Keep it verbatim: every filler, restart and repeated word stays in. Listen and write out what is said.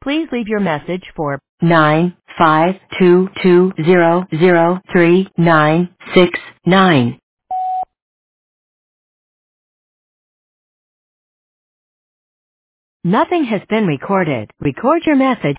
Please leave your message for nine five two two zero zero three nine six nine. Nothing has been recorded. Record your message